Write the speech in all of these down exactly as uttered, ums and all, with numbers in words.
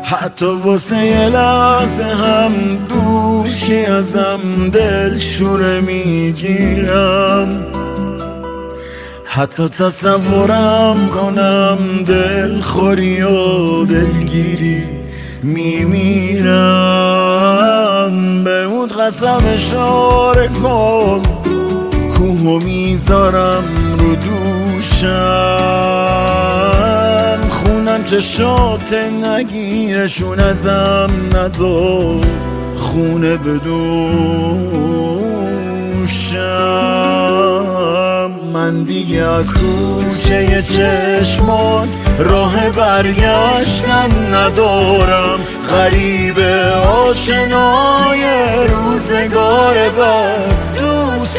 حتی واسه یه لحظه هم دوشی ازم دل شوره میگیرم، حتی تصورم کنم دل خوری و دلگیری میمیرم. به اون قسم اشاره کن کوهو میذارم رو دوشم، خونم چشات نگیرشون ازم نذار خونه بدوشم. من دیگه از کوچه چشمان راه برگشتن ندارم، غریب آشنای روزگار بعد دوست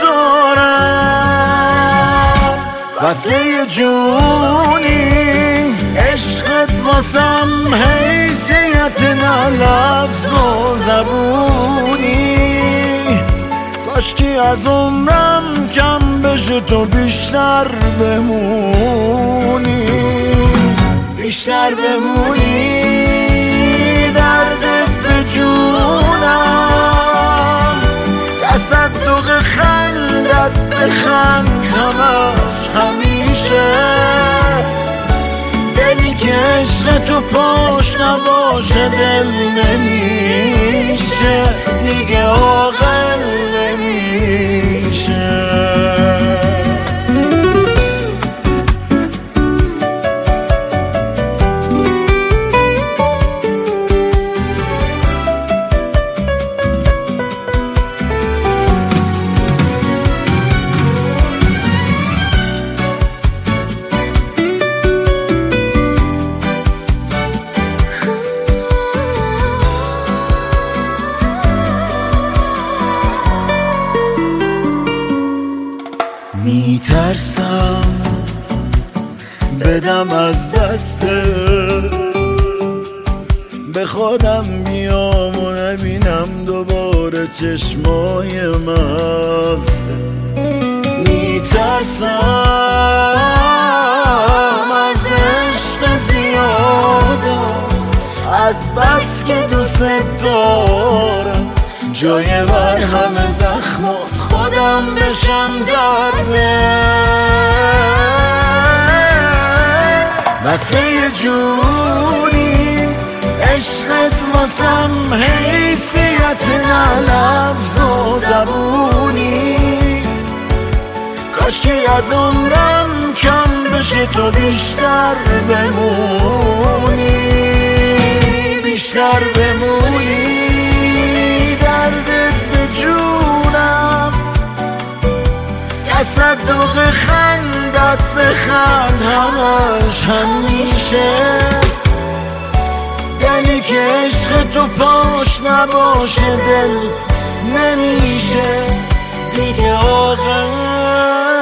دارم. وصله جونی عشقت واسم حیثیت نه لفظ و زبونی، کاشکی از عمرم کم بشه تو بیشتر بمونی، بیشتر بمونی. دردت به جونم، تصدق خندت بخند همش همیشه، دلی که عشق تو پاش نباشه دل نمیشه دیگه، عاقل نمیشه. میترسم بدم از دستت، به خودم بیام و نبینم دوباره چشمای مستت. میترسم از عشق زیادم، از بس که دوست دارم جای مرهم زخمات خودم بشم درده. وصله جونی عشقت واسم حیثیت نه لفظ و زبونی، کاشکی از عمرم کم بشه تو بیشتر بمونی، بیشتر بمونی. دردت به جونم، تصدق خندت بخند همش همیشه، دلی که عشق تو پاش نباشه دل نمیشه دیگه، عاقل